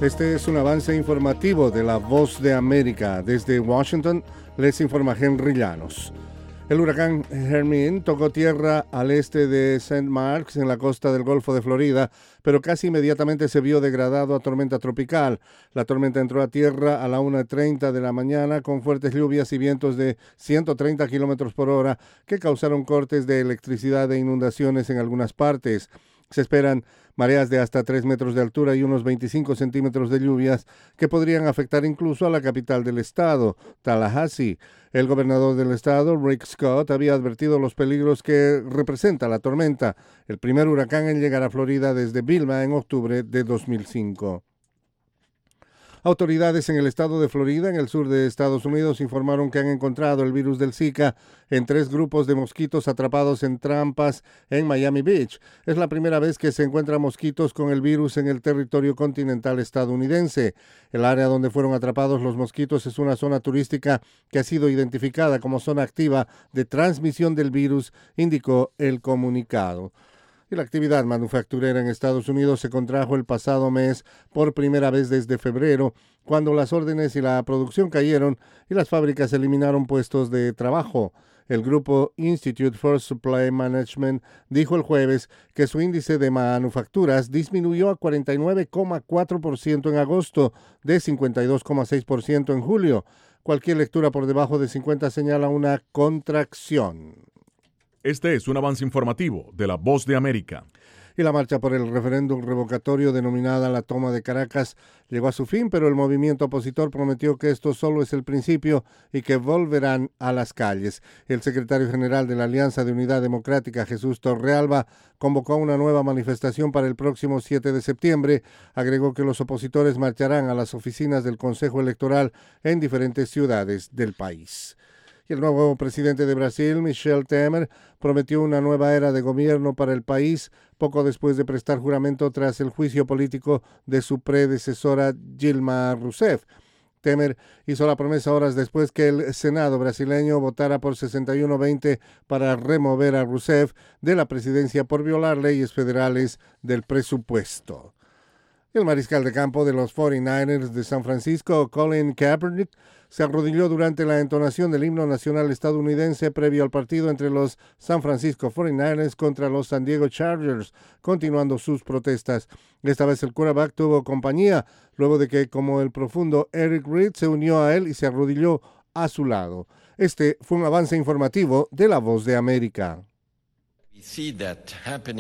Este es un avance informativo de La Voz de América. Desde Washington les informa Henry Llanos. El huracán Hermine tocó tierra al este de St. Marks, en la costa del Golfo de Florida, pero casi inmediatamente se vio degradado a tormenta tropical. La tormenta entró a tierra a la 1:30 de la mañana con fuertes lluvias y vientos de 130 kilómetros por hora que causaron cortes de electricidad e inundaciones en algunas partes. Se esperan mareas de hasta 3 metros de altura y unos 25 centímetros de lluvias que podrían afectar incluso a la capital del estado, Tallahassee. El gobernador del estado, Rick Scott, había advertido los peligros que representa la tormenta, el primer huracán en llegar a Florida desde Vilma en octubre de 2005. Autoridades en el estado de Florida, en el sur de Estados Unidos, informaron que han encontrado el virus del Zika en 3 grupos de mosquitos atrapados en trampas en Miami Beach. Es la primera vez que se encuentran mosquitos con el virus en el territorio continental estadounidense. El área donde fueron atrapados los mosquitos es una zona turística que ha sido identificada como zona activa de transmisión del virus, indicó el comunicado. Y la actividad manufacturera en Estados Unidos se contrajo el pasado mes por primera vez desde febrero, cuando las órdenes y la producción cayeron y las fábricas eliminaron puestos de trabajo. El grupo Institute for Supply Management dijo el jueves que su índice de manufacturas disminuyó a 49,4% en agosto, de 52,6% en julio. Cualquier lectura por debajo de 50 señala una contracción. Este es un avance informativo de La Voz de América. Y la marcha por el referéndum revocatorio denominada la Toma de Caracas llegó a su fin, pero el movimiento opositor prometió que esto solo es el principio y que volverán a las calles. El secretario general de la Alianza de Unidad Democrática, Jesús Torrealba, convocó una nueva manifestación para el próximo 7 de septiembre. Agregó que los opositores marcharán a las oficinas del Consejo Electoral en diferentes ciudades del país. El nuevo presidente de Brasil, Michel Temer, prometió una nueva era de gobierno para el país poco después de prestar juramento tras el juicio político de su predecesora Dilma Rousseff. Temer hizo la promesa horas después que el Senado brasileño votara por 61-20 para remover a Rousseff de la presidencia por violar leyes federales del presupuesto. El mariscal de campo de los 49ers de San Francisco, Colin Kaepernick, se arrodilló durante la entonación del himno nacional estadounidense previo al partido entre los San Francisco 49ers contra los San Diego Chargers, continuando sus protestas. Esta vez el quarterback tuvo compañía, luego de que, como el profundo Eric Reid, se unió a él y se arrodilló a su lado. Este fue un avance informativo de La Voz de América.